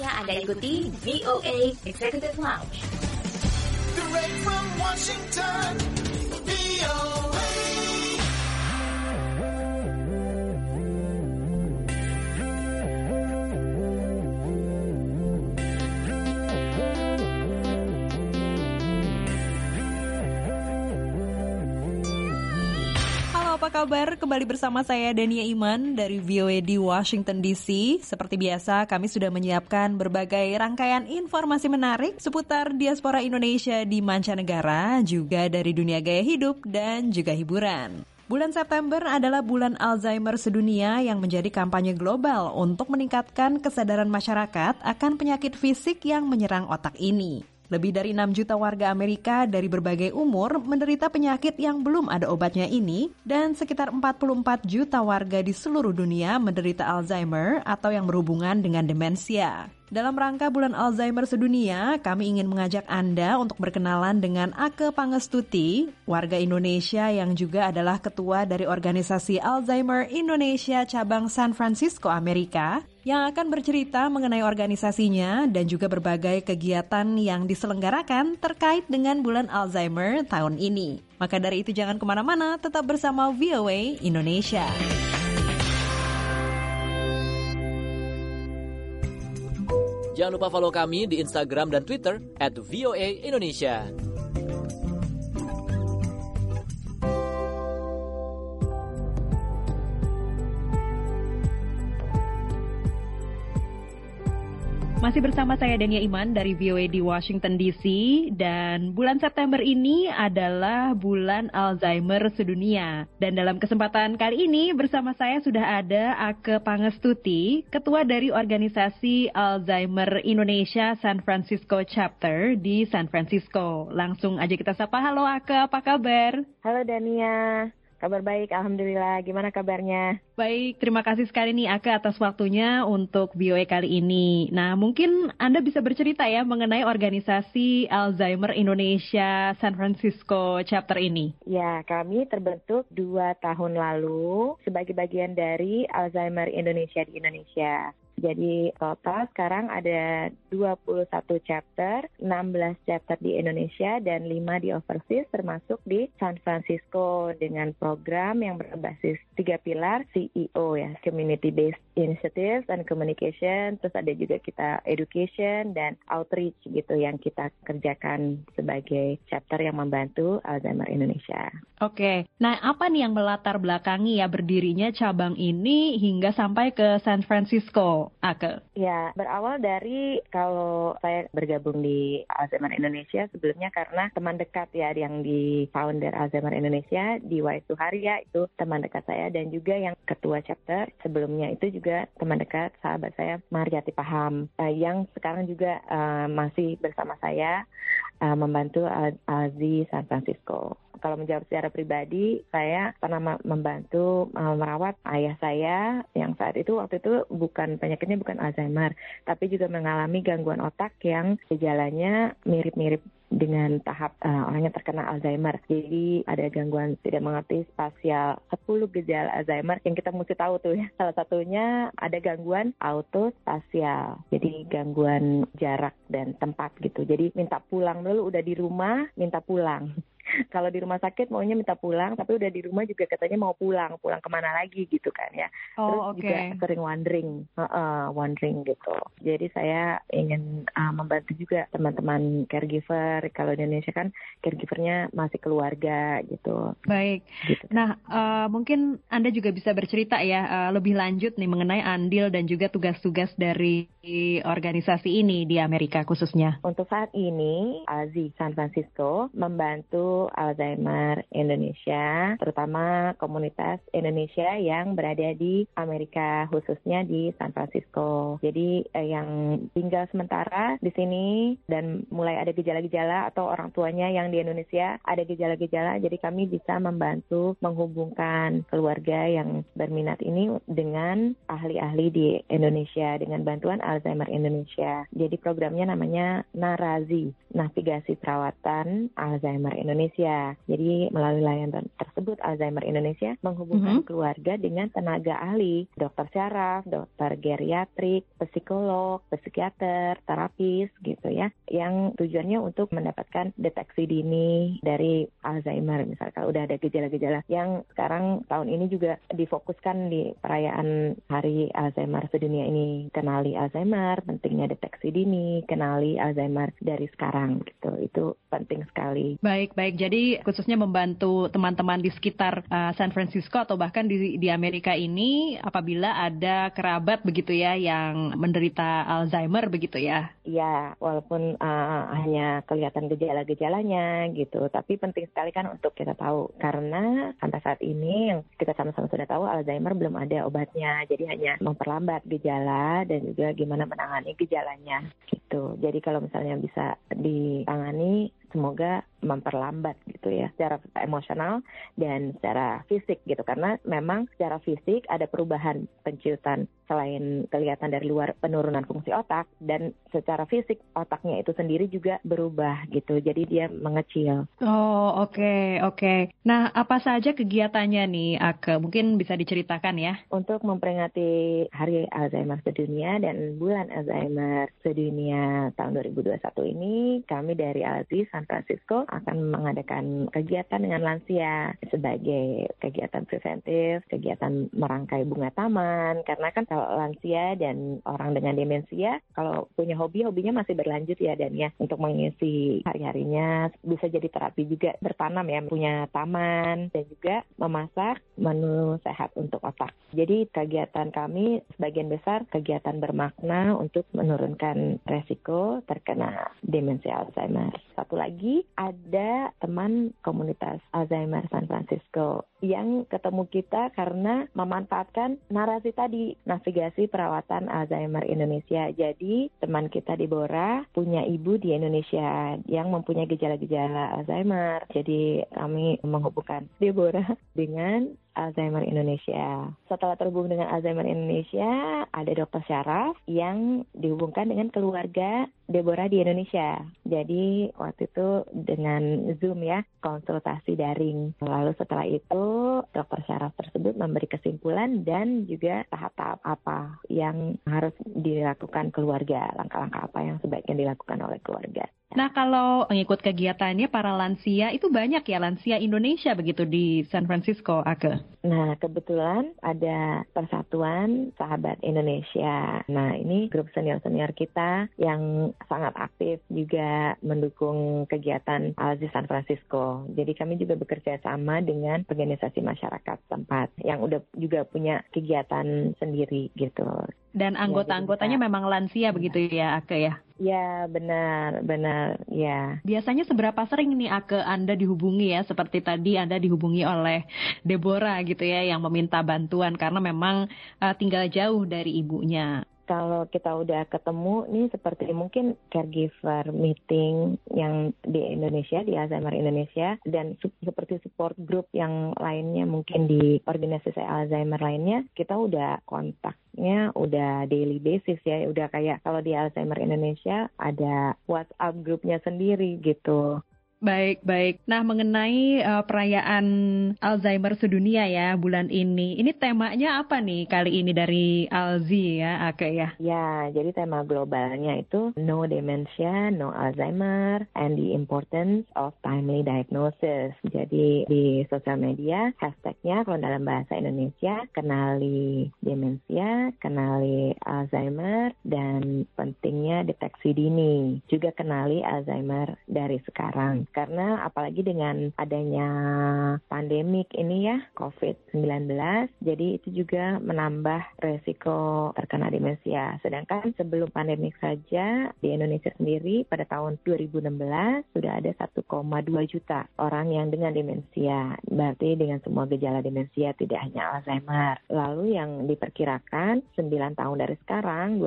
Saatnya Anda ikuti VOA Executive Lounge. Direct from Washington, VOA. Apa kabar? Kembali bersama saya Dania Iman dari VOA di Washington DC. Seperti biasa, kami sudah menyiapkan berbagai rangkaian informasi menarik seputar diaspora Indonesia di mancanegara, juga dari dunia gaya hidup dan juga hiburan. Bulan September adalah bulan Alzheimer sedunia yang menjadi kampanye global untuk meningkatkan kesadaran masyarakat akan penyakit fisik yang menyerang otak ini. Lebih dari 6 juta warga Amerika dari berbagai umur menderita penyakit yang belum ada obatnya ini, dan sekitar 44 juta warga di seluruh dunia menderita Alzheimer atau yang berhubungan dengan demensia. Dalam rangka Bulan Alzheimer Sedunia, kami ingin mengajak Anda untuk berkenalan dengan Ake Pangestuti, warga Indonesia yang juga adalah ketua dari organisasi Alzheimer Indonesia cabang San Francisco, Amerika, yang akan bercerita mengenai organisasinya dan juga berbagai kegiatan yang diselenggarakan terkait dengan Bulan Alzheimer tahun ini. Maka dari itu jangan kemana-mana, tetap bersama VOA Indonesia. Jangan lupa follow kami di Instagram dan Twitter @VOA_Indonesia. Masih bersama saya Dania Iman dari VOA di Washington DC, dan bulan September ini adalah bulan Alzheimer sedunia. Dan dalam kesempatan kali ini bersama saya sudah ada Ake Pangestuti, ketua dari organisasi Alzheimer Indonesia San Francisco Chapter di San Francisco. Langsung aja kita sapa. Halo Ake, apa kabar? Halo Dania. Kabar baik, Alhamdulillah. Gimana kabarnya? Baik, terima kasih sekali nih Ake atas waktunya untuk VOA kali ini. Nah, mungkin Anda bisa bercerita ya mengenai organisasi Alzheimer Indonesia San Francisco Chapter ini. Ya, kami terbentuk 2 tahun lalu sebagai bagian dari Alzheimer Indonesia di Indonesia. Jadi total sekarang ada 21 chapter, 16 chapter di Indonesia dan 5 di overseas termasuk di San Francisco dengan program yang berbasis 3 pilar CEO ya, Community Based Initiatives and Communication, terus ada juga kita Education dan Outreach gitu yang kita kerjakan sebagai chapter yang membantu Alzheimer Indonesia. Oke, nah apa nih yang melatar belakangi ya berdirinya cabang ini hingga sampai ke San Francisco, Ake? Ya, berawal dari kalau saya bergabung di Alzheimer Indonesia sebelumnya karena teman dekat ya yang di founder Alzheimer Indonesia, Diwai Suharya itu teman dekat saya, dan juga yang ketua chapter sebelumnya itu juga teman dekat sahabat saya Mariati Paham yang sekarang juga masih bersama saya membantu Alzi San Francisco. Kalau menjawab secara pribadi, saya pernah membantu merawat ayah saya yang saat itu waktu itu penyakitnya bukan Alzheimer, tapi juga mengalami gangguan otak yang gejalanya mirip-mirip dengan tahap orang yang terkena Alzheimer. Jadi ada gangguan tidak mengerti spasial, 10 gejala Alzheimer yang kita mesti tahu tuh ya. Salah satunya ada gangguan autospasial, jadi gangguan jarak dan tempat gitu. Jadi minta pulang dulu, udah di rumah minta pulang. Kalau di rumah sakit maunya minta pulang, tapi udah di rumah juga katanya mau pulang kemana lagi gitu kan ya. Terus juga sering wandering gitu. Jadi saya ingin membantu juga teman-teman caregiver. Kalau di Indonesia kan caregivernya masih keluarga gitu. Baik. Gitu. Nah, mungkin Anda juga bisa bercerita ya lebih lanjut nih mengenai andil dan juga tugas-tugas dari organisasi ini di Amerika khususnya. Untuk saat ini, Alzi San Francisco membantu Alzheimer Indonesia, terutama komunitas Indonesia yang berada di Amerika, khususnya di San Francisco. Jadi yang tinggal sementara di sini dan mulai ada gejala-gejala atau orang tuanya yang di Indonesia ada gejala-gejala, jadi kami bisa membantu menghubungkan keluarga yang berminat ini dengan ahli-ahli di Indonesia dengan bantuan Alzheimer Indonesia. Jadi programnya namanya NARAZI, Navigasi Perawatan Alzheimer Indonesia. Indonesia. Jadi melalui layanan tersebut Alzheimer Indonesia menghubungkan keluarga dengan tenaga ahli, dokter syaraf, dokter geriatrik, psikolog, psikiater, terapis gitu ya, yang tujuannya untuk mendapatkan deteksi dini dari Alzheimer. Misalkan udah ada gejala-gejala yang sekarang tahun ini juga difokuskan di perayaan Hari Alzheimer sedunia ini. Kenali Alzheimer, pentingnya deteksi dini, kenali Alzheimer dari sekarang gitu. Itu penting sekali. Baik. Jadi khususnya membantu teman-teman di sekitar San Francisco atau bahkan di Amerika ini apabila ada kerabat begitu ya yang menderita Alzheimer begitu ya. Iya, walaupun hanya kelihatan gejala-gejalanya gitu, tapi penting sekali kan untuk kita tahu karena sampai saat ini yang kita sama-sama sudah tahu Alzheimer belum ada obatnya, jadi hanya memperlambat gejala dan juga gimana menangani gejalanya gitu. Jadi kalau misalnya bisa ditangani, semoga memperlambat gitu ya secara emosional dan secara fisik gitu, karena memang secara fisik ada perubahan penciutan selain kelihatan dari luar penurunan fungsi otak, dan secara fisik otaknya itu sendiri juga berubah gitu, jadi dia mengecil. Oh oke. Nah apa saja kegiatannya nih Ake? Mungkin bisa diceritakan ya. Untuk memperingati Hari Alzheimer Sedunia dan Bulan Alzheimer Sedunia tahun 2021 ini, kami dari ALZI San Francisco akan mengadakan kegiatan dengan lansia sebagai kegiatan preventif, kegiatan merangkai bunga taman, karena kan kalau lansia dan orang dengan demensia kalau punya hobinya masih berlanjut ya, dan ya untuk mengisi hari-harinya bisa jadi terapi juga bertanam ya, punya taman dan juga memasak menu sehat untuk otak. Jadi kegiatan kami sebagian besar kegiatan bermakna untuk menurunkan resiko terkena demensia Alzheimer. Satu lagi, ada teman komunitas Alzheimer San Francisco yang ketemu kita karena memanfaatkan narasi tadi, navigasi perawatan Alzheimer Indonesia. Jadi teman kita Deborah punya ibu di Indonesia yang mempunyai gejala-gejala Alzheimer. Jadi kami menghubungkan Deborah dengan Alzheimer Indonesia. Setelah terhubung dengan Alzheimer Indonesia, ada dokter syaraf yang dihubungkan dengan keluarga Deborah di Indonesia. Jadi waktu itu dengan Zoom ya, konsultasi daring. Lalu setelah itu dokter syaraf tersebut memberi kesimpulan dan juga tahap-tahap apa yang harus dilakukan keluarga, langkah-langkah apa yang sebaiknya dilakukan oleh keluarga. Nah kalau mengikut kegiatannya para lansia itu banyak ya, lansia Indonesia begitu di San Francisco, Ake? Nah kebetulan ada Persatuan Sahabat Indonesia. Nah ini grup senior-senior kita yang sangat aktif juga mendukung kegiatan ALZI San Francisco. Jadi kami juga bekerja sama dengan organisasi masyarakat tempat yang udah juga punya kegiatan sendiri gitu. Dan anggota-anggotanya memang lansia begitu ya, Ake ya? Ya, benar, ya. Biasanya seberapa sering nih Ake Anda dihubungi ya, seperti tadi Anda dihubungi oleh Deborah gitu ya, yang meminta bantuan karena memang tinggal jauh dari ibunya. Kalau kita udah ketemu nih seperti mungkin caregiver meeting yang di Indonesia, di Alzheimer Indonesia, dan seperti support group yang lainnya mungkin di organisasi Alzheimer lainnya, kita udah kontaknya udah daily basis ya, udah kayak kalau di Alzheimer Indonesia ada WhatsApp grupnya sendiri gitu. Baik. Nah, mengenai perayaan Alzheimer sedunia ya bulan ini temanya apa nih kali ini dari ALZI ya, Ake ya? Ya, jadi tema globalnya itu No Dementia, No Alzheimer, and the Importance of Timely Diagnosis. Jadi di sosial media hashtagnya kalau dalam bahasa Indonesia, kenali demensia, kenali Alzheimer, dan pentingnya deteksi dini. Juga kenali Alzheimer dari sekarang. Karena apalagi dengan adanya pandemik ini ya, COVID-19, jadi itu juga menambah resiko terkena demensia. Sedangkan sebelum pandemik saja di Indonesia sendiri pada tahun 2016 sudah ada 1,2 juta orang yang dengan demensia. Berarti dengan semua gejala demensia, tidak hanya Alzheimer. Lalu yang diperkirakan 9 tahun dari sekarang,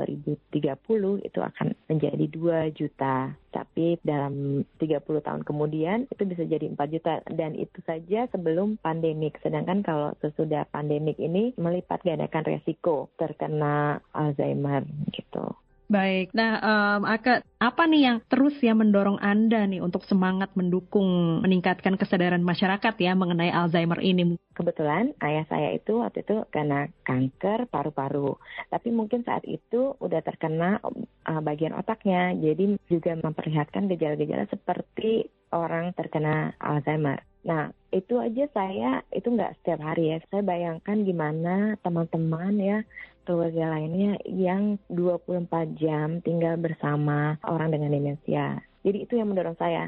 2030 itu akan menjadi 2 juta. Tapi dalam 30 tahun kemudian itu bisa jadi 4 juta, dan itu saja sebelum pandemik. Sedangkan kalau sesudah pandemik ini melipat gandakan resiko terkena Alzheimer gitu. Baik, nah Aka, apa nih yang terus ya mendorong Anda nih untuk semangat mendukung meningkatkan kesadaran masyarakat ya mengenai Alzheimer ini? Kebetulan ayah saya itu waktu itu kena kanker paru-paru, tapi mungkin saat itu udah terkena bagian otaknya, jadi juga memperlihatkan gejala-gejala seperti orang terkena Alzheimer. Nah, itu aja saya, itu nggak setiap hari ya. Saya bayangkan gimana teman-teman ya, keluarga lainnya yang 24 jam tinggal bersama orang dengan demensia. Jadi itu yang mendorong saya.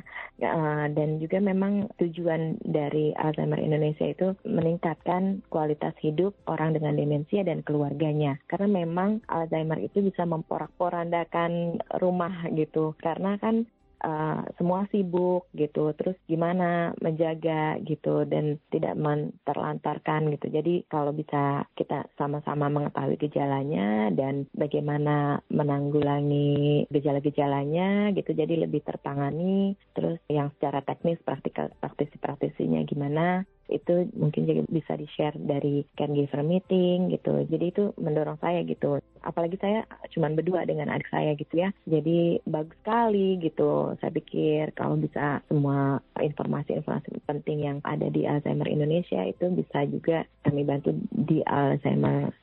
Dan juga memang tujuan dari Alzheimer Indonesia itu meningkatkan kualitas hidup orang dengan demensia dan keluarganya. Karena memang Alzheimer itu bisa memporak-porandakan rumah gitu. Karena kan semua sibuk gitu, terus gimana menjaga gitu dan tidak terlantarkan gitu. Jadi kalau bisa kita sama-sama mengetahui gejalanya dan bagaimana menanggulangi gejala-gejalanya gitu, jadi lebih tertangani. Terus yang secara teknis praktisi-praktisinya gimana, itu mungkin juga bisa di-share dari caregiver meeting gitu. Jadi itu mendorong saya gitu. Apalagi saya cuma berdua dengan adik saya gitu ya. Jadi bagus sekali gitu. Saya pikir kalau bisa semua informasi-informasi penting yang ada di Alzheimer Indonesia itu bisa juga kami bantu di Alzheimer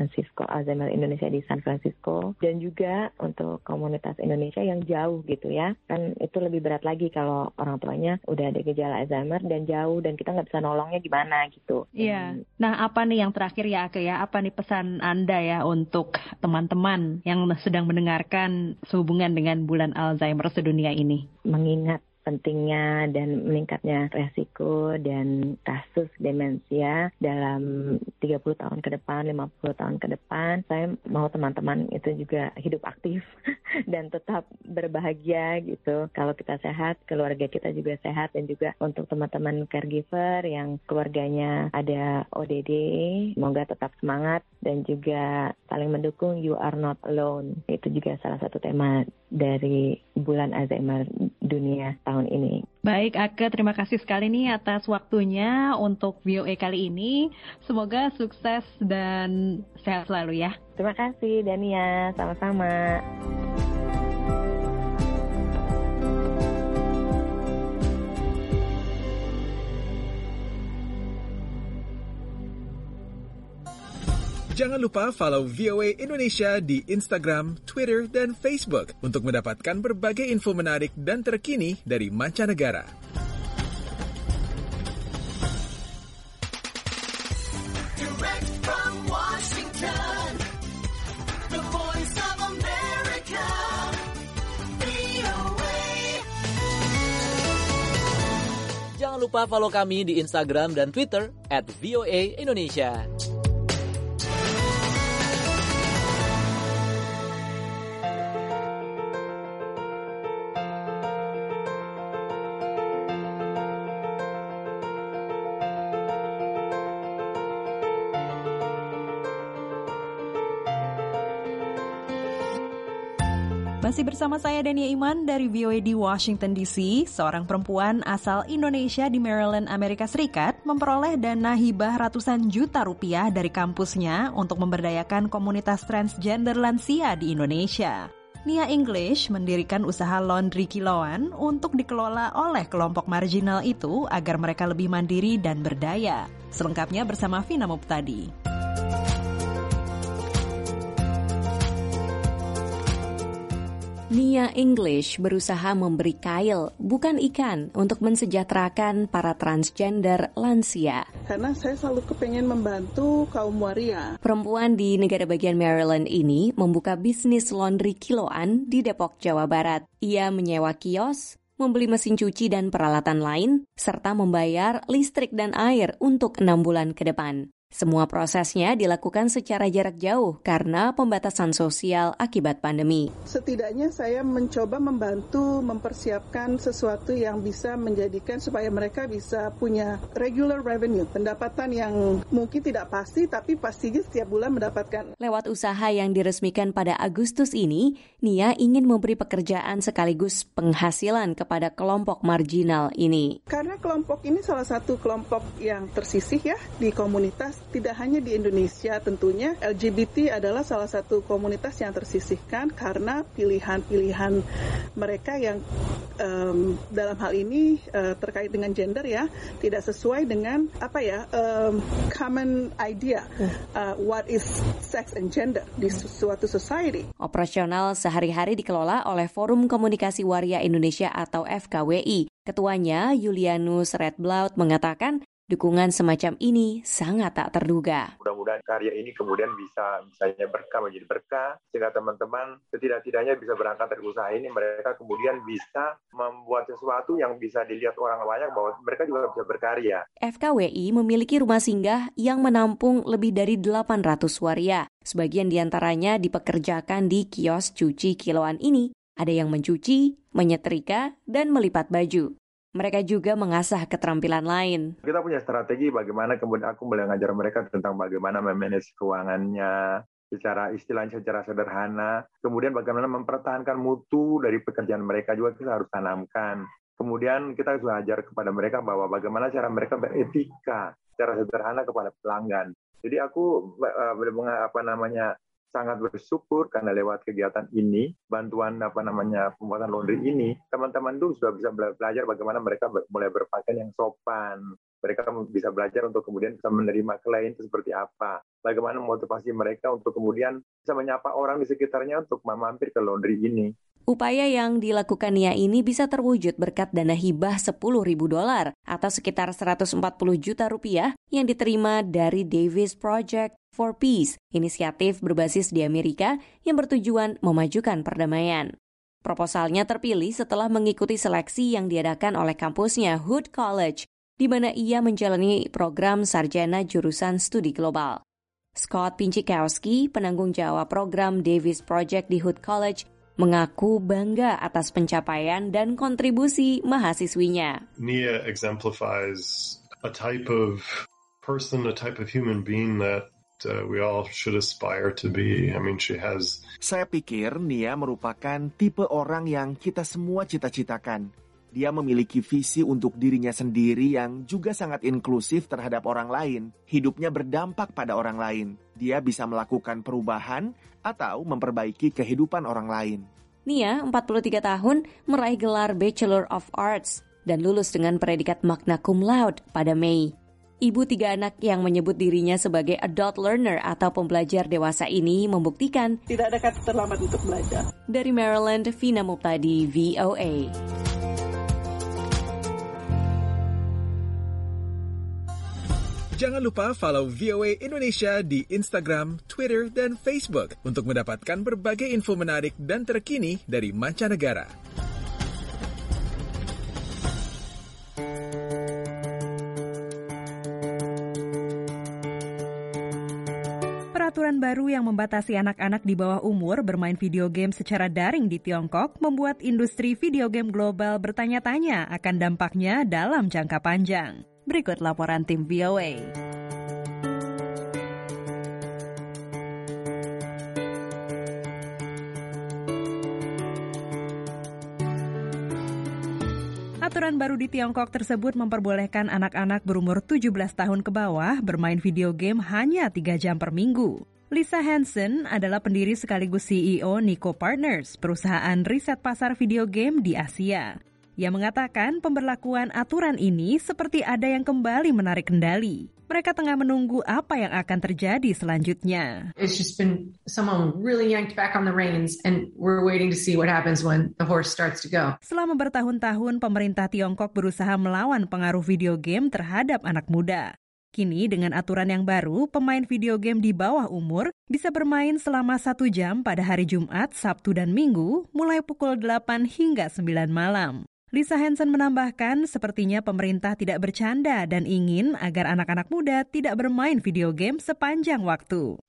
Indonesia di San Francisco. Dan juga untuk komunitas Indonesia yang jauh gitu ya. Kan itu lebih berat lagi kalau orang tuanya udah ada gejala Alzheimer dan jauh dan kita nggak bisa nolongnya gimana gitu. Iya. Nah, apa nih yang terakhir ya, Ake ya? Apa nih pesan Anda ya untuk teman-teman yang sedang mendengarkan sehubungan dengan Bulan Alzheimer sedunia ini? Mengingat pentingnya dan meningkatnya resiko dan kasus demensia dalam 30 tahun ke depan, 50 tahun ke depan, saya mau teman-teman itu juga hidup aktif dan tetap berbahagia gitu. Kalau kita sehat, keluarga kita juga sehat, dan juga untuk teman-teman caregiver yang keluarganya ada ODD, semoga tetap semangat dan juga saling mendukung. You are not alone. Itu juga salah satu tema dari Bulan Alzheimer Dunia tahun ini. Baik, Ake, terima kasih sekali nih atas waktunya untuk VOA kali ini. Semoga sukses dan sehat selalu ya. Terima kasih, Dania. Sama-sama. Jangan lupa follow VOA Indonesia di Instagram, Twitter, dan Facebook untuk mendapatkan berbagai info menarik dan terkini dari mancanegara. Direct from Washington, the voice of America, VOA. Jangan lupa follow kami di Instagram dan Twitter @VOA Indonesia. Masih bersama saya Dania Iman dari VOA di Washington DC. Seorang perempuan asal Indonesia di Maryland, Amerika Serikat memperoleh dana hibah ratusan juta rupiah dari kampusnya untuk memberdayakan komunitas transgender lansia di Indonesia. Nia English mendirikan usaha laundry kilauan untuk dikelola oleh kelompok marginal itu agar mereka lebih mandiri dan berdaya. Selengkapnya bersama Vina Muptadi. Nia English berusaha memberi kail, bukan ikan, untuk mensejahterakan para transgender lansia. Karena saya selalu kepengen membantu kaum waria. Perempuan di negara bagian Maryland ini membuka bisnis laundry kiloan di Depok, Jawa Barat. Ia menyewa kios, membeli mesin cuci dan peralatan lain, serta membayar listrik dan air untuk 6 bulan ke depan. Semua prosesnya dilakukan secara jarak jauh karena pembatasan sosial akibat pandemi. Setidaknya saya mencoba membantu mempersiapkan sesuatu yang bisa menjadikan supaya mereka bisa punya regular revenue, pendapatan yang mungkin tidak pasti tapi pastinya setiap bulan mendapatkan. Lewat usaha yang diresmikan pada Agustus ini, Nia ingin memberi pekerjaan sekaligus penghasilan kepada kelompok marginal ini. Karena kelompok ini salah satu kelompok yang tersisih ya di komunitas tidak hanya di Indonesia tentunya, LGBT adalah salah satu komunitas yang tersisihkan karena pilihan-pilihan mereka yang dalam hal ini terkait dengan gender ya, tidak sesuai dengan common idea what is sex and gender di suatu society. Operasional sehari-hari dikelola oleh Forum Komunikasi Waria Indonesia atau FKWI. Ketuanya Julianus Redblaut mengatakan dukungan semacam ini sangat tak terduga. Mudah-mudahan karya ini kemudian bisa misalnya menjadi berkah, sehingga teman-teman setidak-tidaknya bisa berangkat dari usaha ini, mereka kemudian bisa membuat sesuatu yang bisa dilihat orang banyak bahwa mereka juga bisa berkarya. FKWI memiliki rumah singgah yang menampung lebih dari 800 waria. Sebagian diantaranya dipekerjakan di kios cuci kiloan ini. Ada yang mencuci, menyetrika, dan melipat baju. Mereka juga mengasah keterampilan lain. Kita punya strategi bagaimana kemudian aku mulai ngajar mereka tentang bagaimana memanage keuangannya, secara sederhana. Kemudian bagaimana mempertahankan mutu dari pekerjaan mereka juga kita harus tanamkan. Kemudian kita harus ajar kepada mereka bahwa bagaimana cara mereka beretika secara sederhana kepada pelanggan. Jadi aku sangat bersyukur karena lewat kegiatan ini, bantuan pembuatan laundry ini, teman-teman itu sudah bisa belajar bagaimana mereka mulai berpakaian yang sopan. Mereka bisa belajar untuk kemudian bisa menerima klien itu seperti apa. Bagaimana motivasi mereka untuk kemudian bisa menyapa orang di sekitarnya untuk mampir ke laundry ini. Upaya yang dilakukan Nia ini bisa terwujud berkat dana hibah $10.000 atau sekitar 140 juta rupiah yang diterima dari Davis Project for Peace, inisiatif berbasis di Amerika yang bertujuan memajukan perdamaian. Proposalnya terpilih setelah mengikuti seleksi yang diadakan oleh kampusnya Hood College, di mana ia menjalani program sarjana jurusan studi global. Scott Pinchikowski, penanggung jawab program Davis Project di Hood College, mengaku bangga atas pencapaian dan kontribusi mahasiswinya. Nia exemplifies a type of person, a type of human being that we all should aspire to be. I mean, she has... Saya pikir Nia merupakan tipe orang yang kita semua cita-citakan. Dia memiliki visi untuk dirinya sendiri yang juga sangat inklusif terhadap orang lain. Hidupnya berdampak pada orang lain. Dia bisa melakukan perubahan atau memperbaiki kehidupan orang lain. Nia, 43 tahun, meraih gelar Bachelor of Arts dan lulus dengan predikat magna cum laude pada Mei. Ibu 3 anak yang menyebut dirinya sebagai adult learner atau pembelajar dewasa ini membuktikan tidak ada kata terlambat untuk belajar. Dari Maryland, Vina Muptadi, VOA. Jangan lupa follow VOA Indonesia di Instagram, Twitter, dan Facebook untuk mendapatkan berbagai info menarik dan terkini dari mancanegara. Peraturan baru yang membatasi anak-anak di bawah umur bermain video game secara daring di Tiongkok membuat industri video game global bertanya-tanya akan dampaknya dalam jangka panjang. Berikut laporan tim VOA. Aturan baru di Tiongkok tersebut memperbolehkan anak-anak berumur 17 tahun ke bawah bermain video game hanya 3 jam per minggu. Lisa Hansen adalah pendiri sekaligus CEO Nico Partners, perusahaan riset pasar video game di Asia. Ia mengatakan pemberlakuan aturan ini seperti ada yang kembali menarik kendali. Mereka tengah menunggu apa yang akan terjadi selanjutnya. It's just been someone really yanked back on the reins and we're waiting to see what happens when the horse starts to go. Selama bertahun-tahun pemerintah Tiongkok berusaha melawan pengaruh video game terhadap anak muda. Kini dengan aturan yang baru, pemain video game di bawah umur bisa bermain selama 1 jam pada hari Jumat, Sabtu, dan Minggu mulai pukul 8 hingga 9 malam. Lisa Hansen menambahkan sepertinya pemerintah tidak bercanda dan ingin agar anak-anak muda tidak bermain video game sepanjang waktu.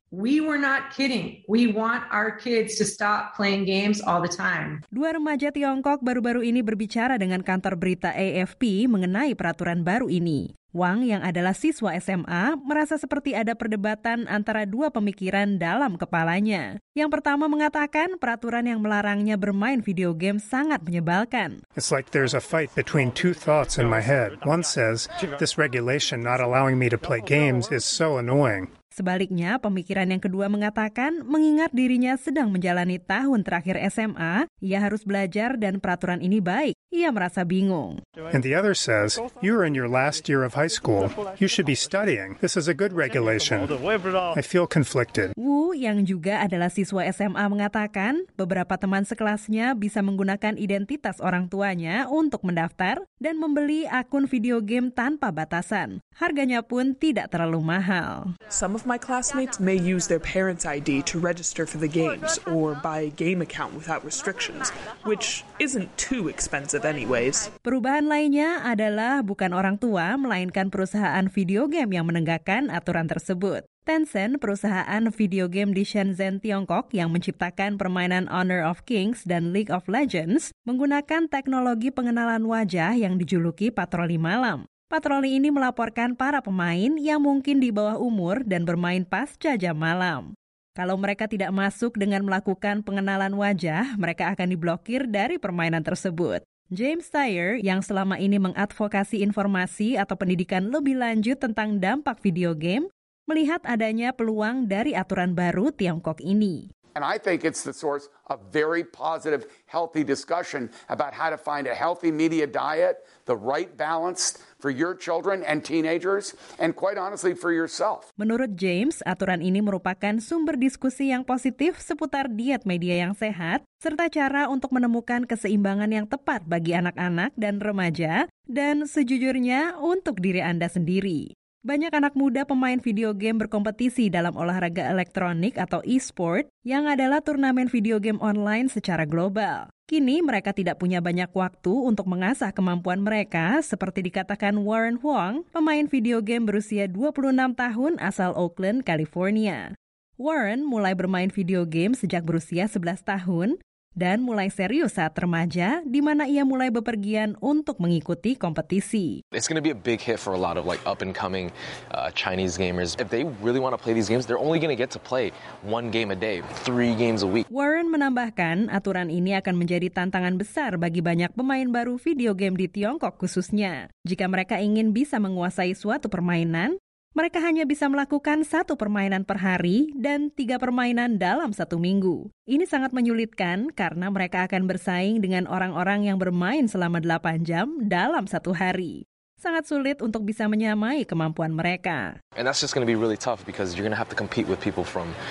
We were not kidding. We want our kids to stop playing games all the time. Dua remaja Tiongkok baru-baru ini berbicara dengan kantor berita AFP mengenai peraturan baru ini. Wang yang adalah siswa SMA merasa seperti ada perdebatan antara dua pemikiran dalam kepalanya. Yang pertama mengatakan peraturan yang melarangnya bermain video game sangat menyebalkan. It's like there's a fight between two thoughts in my head. One says, this regulation not allowing me to play games is so annoying. Sebaliknya, pemikiran yang kedua mengatakan mengingat dirinya sedang menjalani tahun terakhir SMA, ia harus belajar dan peraturan ini baik. Ia merasa bingung. And the other says, you're in your last year of high school. You should be studying. This is a good regulation. I feel conflicted. Wu yang juga adalah siswa SMA mengatakan beberapa teman sekelasnya bisa menggunakan identitas orang tuanya untuk mendaftar dan membeli akun video game tanpa batasan. Harganya pun tidak terlalu mahal. Some of my classmates may use their parents' ID to register for the games or buy a game account without restrictions, which isn't too expensive anyways. Perubahan lainnya adalah bukan orang tua, melainkan perusahaan video game yang menegakkan aturan tersebut. Tencent, perusahaan video game di Shenzhen, Tiongkok yang menciptakan permainan Honor of Kings dan League of Legends, menggunakan teknologi pengenalan wajah yang dijuluki patroli malam. Patroli ini melaporkan para pemain yang mungkin di bawah umur dan bermain pasca jam malam. Kalau mereka tidak masuk dengan melakukan pengenalan wajah, mereka akan diblokir dari permainan tersebut. James Tyer, yang selama ini mengadvokasi informasi atau pendidikan lebih lanjut tentang dampak video game, melihat adanya peluang dari aturan baru Tiongkok ini. And I think it's the source of very positive, healthy discussion about how to find a healthy media diet, the right balance for your children and teenagers, and quite honestly for yourself. Menurut James, aturan ini merupakan sumber diskusi yang positif seputar diet media yang sehat, serta cara untuk menemukan keseimbangan yang tepat bagi anak-anak dan remaja, dan sejujurnya untuk diri Anda sendiri. Banyak anak muda pemain video game berkompetisi dalam olahraga elektronik atau e-sport yang adalah turnamen video game online secara global. Kini mereka tidak punya banyak waktu untuk mengasah kemampuan mereka, seperti dikatakan Warren Huang, pemain video game berusia 26 tahun asal Oakland, California. Warren mulai bermain video game sejak berusia 11 tahun, dan mulai serius saat remaja, di mana ia mulai bepergian untuk mengikuti kompetisi. It's going to be a big hit for a lot of up-and-coming Chinese gamers. If they really want to play these games, they're only going to get to play 1 game a day, 3 games a week. Warren menambahkan, aturan ini akan menjadi tantangan besar bagi banyak pemain baru video game di Tiongkok khususnya. Jika mereka ingin bisa menguasai suatu permainan, mereka hanya bisa melakukan 1 permainan per hari dan 3 permainan dalam 1 minggu. Ini sangat menyulitkan karena mereka akan bersaing dengan orang-orang yang bermain selama 8 jam dalam 1 hari. Sangat sulit untuk bisa menyamai kemampuan mereka. And that's just going to be really tough because you're going to have to compete with people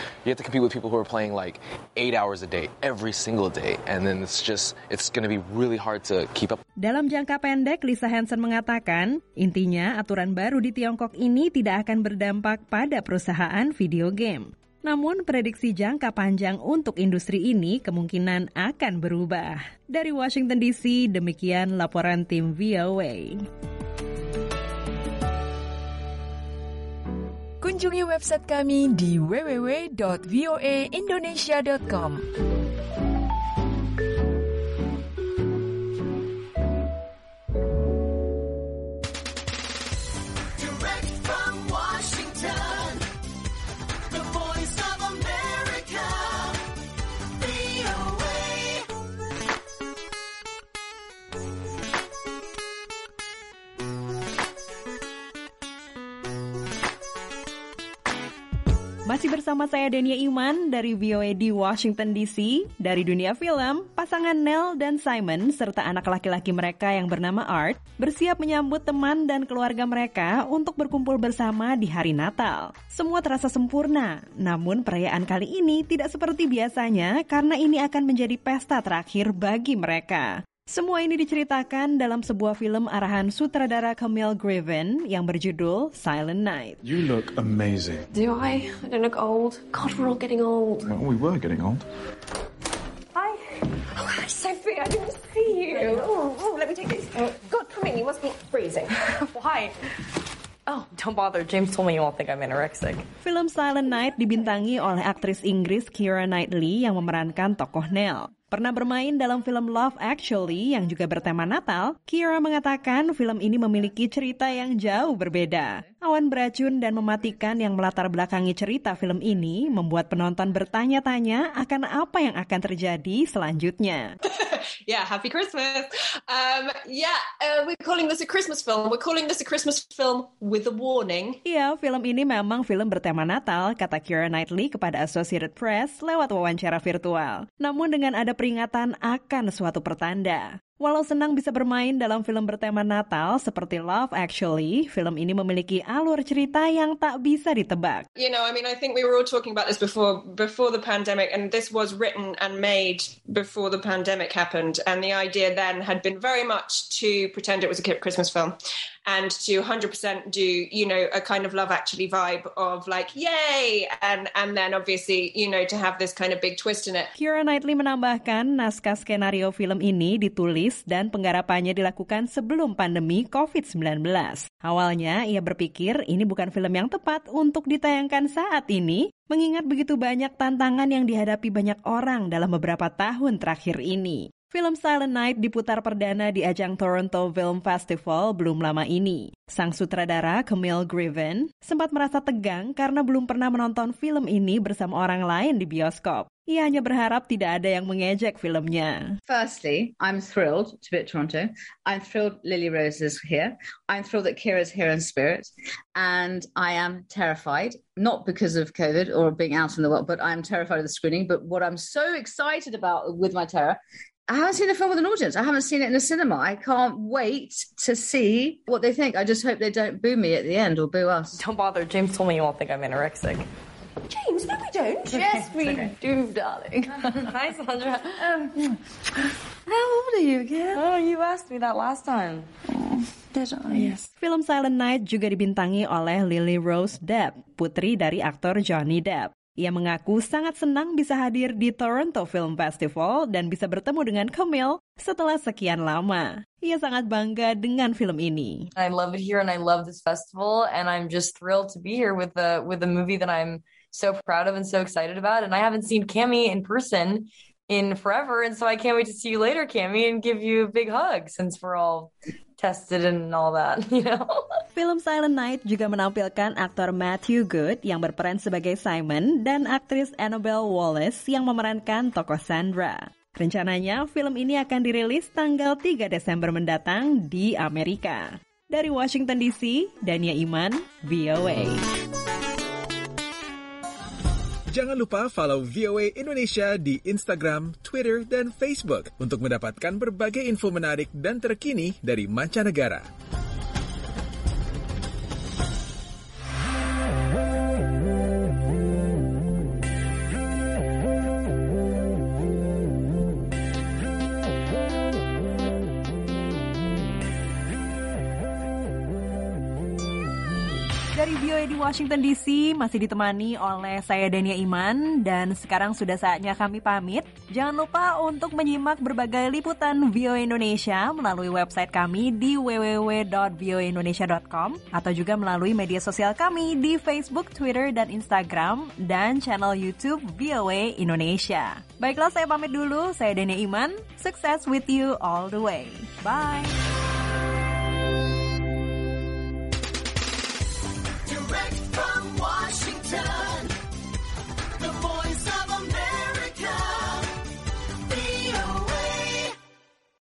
who are playing like 8 hours a day, every single day. And then it's going to be really hard to keep up. Dalam jangka pendek, Lisa Hansen mengatakan, intinya aturan baru di Tiongkok ini tidak akan berdampak pada perusahaan video game. Namun, prediksi jangka panjang untuk industri ini kemungkinan akan berubah. Dari Washington DC, demikian laporan tim VOA. Kunjungi website kami di www.voaindonesia.com. Direct from Washington, the voice of America, VOA. Masih bersama saya Dania Iman dari VOA di Washington DC. Dari dunia film, pasangan Nell dan Simon serta anak laki-laki mereka yang bernama Art bersiap menyambut teman dan keluarga mereka untuk berkumpul bersama di hari Natal. Semua terasa sempurna, namun perayaan kali ini tidak seperti biasanya karena ini akan menjadi pesta terakhir bagi mereka. Semua ini diceritakan dalam sebuah film arahan sutradara Camille Griffin yang berjudul Silent Night. You look amazing. Do I? I don't look old. God, we're all getting old. Well, we were getting old. Hi. Oh, hi, Sophie. I didn't see you. Oh, let me take this. God, come in. You must be freezing. Hi. Oh, don't bother. James told me you won't think I'm anorexic. Film Silent Night dibintangi oleh aktris Inggris Keira Knightley yang memerankan tokoh Nell. Pernah bermain dalam film Love Actually yang juga bertema Natal, Keira mengatakan film ini memiliki cerita yang jauh berbeda. Awan beracun dan mematikan yang melatar belakangi cerita film ini membuat penonton bertanya-tanya akan apa yang akan terjadi selanjutnya. Yeah, happy Christmas. We're calling this a Christmas film. We're calling this a Christmas film with a warning. Iya, film ini memang film bertema Natal, kata Keira Knightley kepada Associated Press lewat wawancara virtual. Namun dengan ada peringatan akan suatu pertanda. Walau senang bisa bermain dalam film bertema Natal seperti Love Actually, film ini memiliki alur cerita yang tak bisa ditebak. You know, I mean, I think we were all talking about this before the pandemic, and this was written and made before the pandemic happened, and the idea then had been very much to pretend it was a Christmas film and to 100% do, you know, a kind of Love Actually vibe of like, yay! And then obviously, you know, to have this kind of big twist in it. Keira Knightley menambahkan naskah skenario film ini ditulis dan penggarapannya dilakukan sebelum pandemi COVID-19. Awalnya ia berpikir ini bukan film yang tepat untuk ditayangkan saat ini, mengingat begitu banyak tantangan yang dihadapi banyak orang dalam beberapa tahun terakhir ini. Film Silent Night diputar perdana di ajang Toronto Film Festival belum lama ini. Sang sutradara Camille Griffin sempat merasa tegang karena belum pernah menonton film ini bersama orang lain di bioskop. Ia hanya berharap tidak ada yang mengejek filmnya. Firstly, I'm thrilled to be at Toronto. I'm thrilled Lily Rose is here. I'm thrilled that Kira's here in spirit. And I am terrified, not because of COVID or being out in the world, but I'm terrified of the screening. But what I'm so excited about with my terror, I haven't seen the film with an audience. I haven't seen it in a cinema. I can't wait to see what they think. I just hope they don't boo me at the end or boo us. Don't bother. James told me you won't think I'm anorexic. James, no we don't. Yes, we do, darling. Hi, Sandra. How old are you again? Oh, you asked me that last time. Did I? Yes. Film Silent Night juga dibintangi oleh Lily Rose Depp, putri dari aktor Johnny Depp. Ia mengaku sangat senang bisa hadir di Toronto Film Festival dan bisa bertemu dengan Camille setelah sekian lama. Ia sangat bangga dengan film ini. I love it here and I love this festival and I'm just thrilled to be here with the movie that I'm so proud of and so excited about. And I haven't seen Cami in person in forever, and so I can't wait to see you later, Cami, and give you a big hug since we're all tested and all that, you know. Film Silent Night juga menampilkan aktor Matthew Good yang berperan sebagai Simon dan aktris Annabelle Wallis yang memerankan tokoh Sandra. Rencananya film ini akan dirilis tanggal 3 Desember mendatang di Amerika. Dari Washington DC, Dania Iman, VOA. Jangan lupa follow VOA Indonesia di Instagram, Twitter, dan Facebook untuk mendapatkan berbagai info menarik dan terkini dari mancanegara. Dari VOA di Washington DC masih ditemani oleh saya Dania Iman dan sekarang sudah saatnya kami pamit. Jangan lupa untuk menyimak berbagai liputan VOA Indonesia melalui website kami di www.voaindonesia.com atau juga melalui media sosial kami di Facebook, Twitter, dan Instagram dan channel YouTube VOA Indonesia. Baiklah, saya pamit dulu. Saya Dania Iman. Success with you all the way. Bye.